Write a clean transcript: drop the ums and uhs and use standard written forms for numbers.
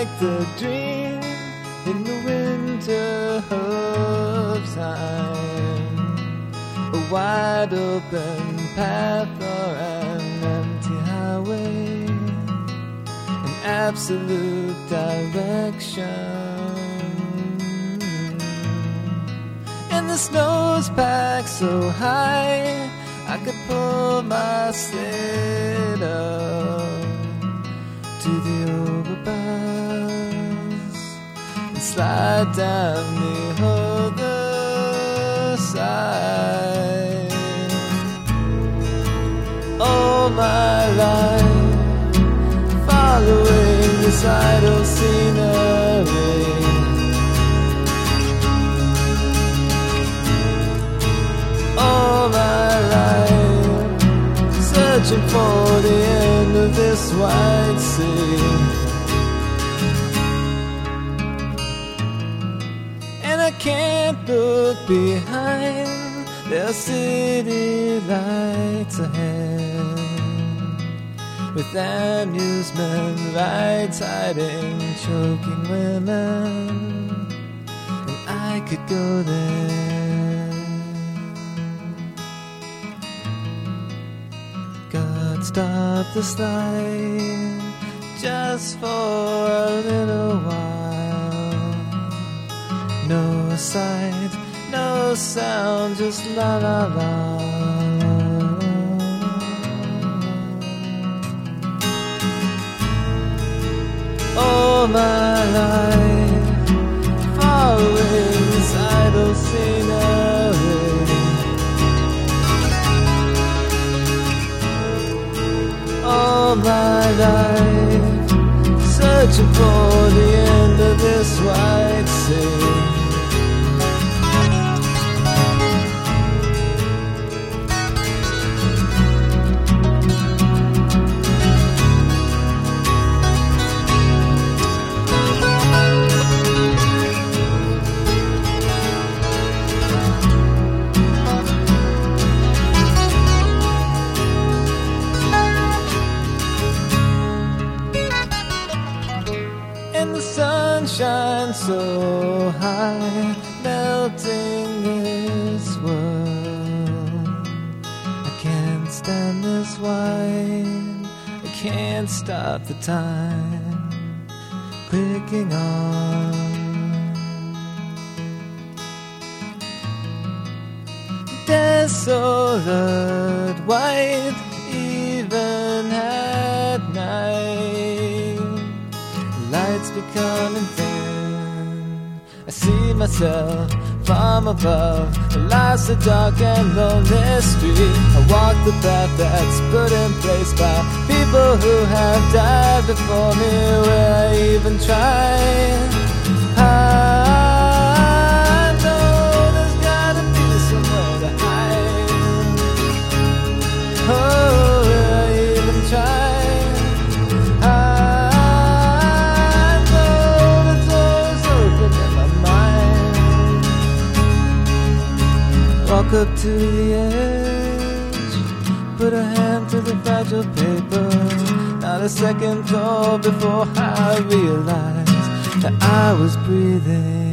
like the dream in the winter of time, a wide open path or an empty highway, an absolute direction. And the snow's packed so high I could pull my sled up to the overpass and slide down the other side. All my life following this idle scenery, all my life searching for the end of this wide sea. And I can't look behind, there are city lights ahead, with amusement rides hiding choking women, and I could go there. God, stop the slide just for a little while. No sight, no sound, just la la la. All my life following this idle scenery, all my life searching for the end of this wide sea. And the sun shines so high, melting this world. I can't stand this wine, I can't stop the time clicking on. Desolate white even at night, lights becoming thin. I see myself from above. Life's a dark and lonely street. I walk the path that's put in place by people who have died before me. Will I even try? I know there's gotta be somewhere to hide. Oh, will I even try? Walk up to the edge, put a hand to the fragile paper. Not a second thought before I realized that I was breathing.